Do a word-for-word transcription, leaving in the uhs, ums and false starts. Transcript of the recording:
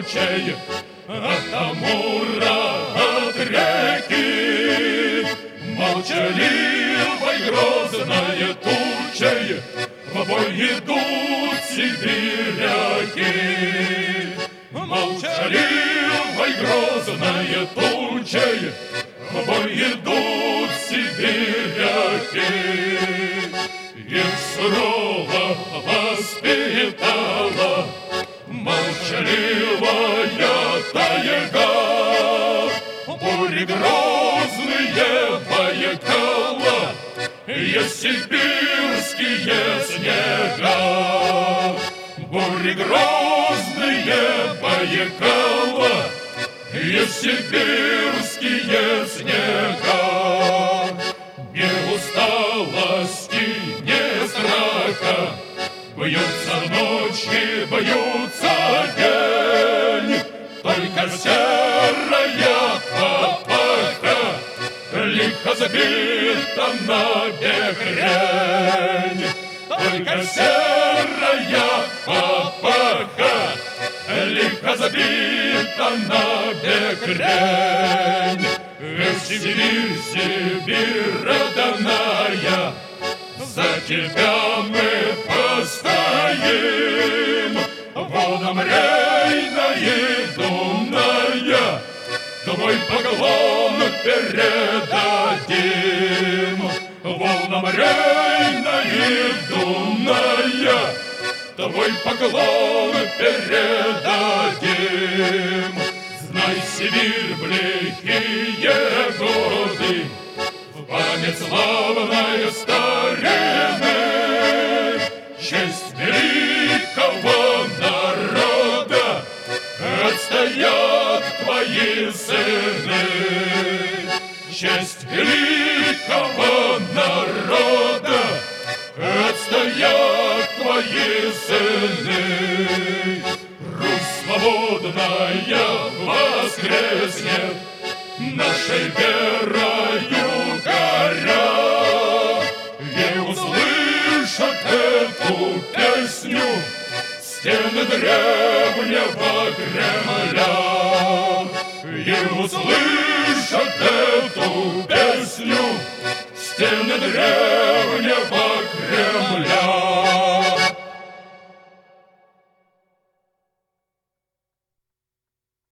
тучей, от Амура, от реки. Молчаливой грозной тучей в бой идут сибиряки. Молчаливой грозной тучей в бой идут сибиряки. Их сурово воспитала молчаливая тайга. Бури грозные Байкала, есть сибирские снега. Бури грозные Байкала, есть сибирские снега. Ни усталости, ни страха, бьются ночи, бьются день. Только серая папаха лихо забита на бекрень. Только серая папаха лихо забита на бекрень. Эх, Сибирь, Сибирь родная, за тебя мы постоим. Водам Рейна и Дуная твой поклон передадим. Волнам Рейна и Дуная твой поклон передадим. Знай, Сибирь, в лихие годы, в память славной старины, честь великого народа отстоят твои сыны. Честь великого народа отстоят твои сыны. Русь свободная воскреснет нашей верою горя, и услышат эту песню стены древнего Кремля. И услышат эту песню стены древнего